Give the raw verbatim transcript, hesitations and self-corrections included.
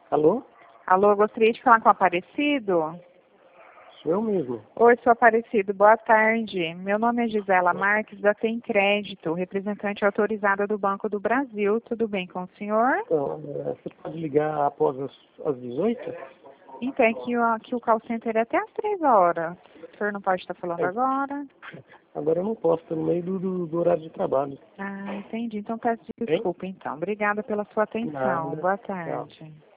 Alô? Alô, gostaria de falar com o Aparecido? Sou eu mesmo. Oi, sou Aparecido, boa tarde. Meu nome é Gisela Marques, da Tem Crédito, representante autorizada do Banco do Brasil. Tudo bem com o senhor? Então, é, você pode ligar após as, as dezoito? Então, é que o, aqui o call center é até às três horas. O senhor não pode estar falando É, agora? agora eu não posso, estou no meio do, do, do horário de trabalho. Ah, entendi. Então peço Hein? desculpa, então. Obrigada pela sua atenção. Nada. Boa Tchau. tarde.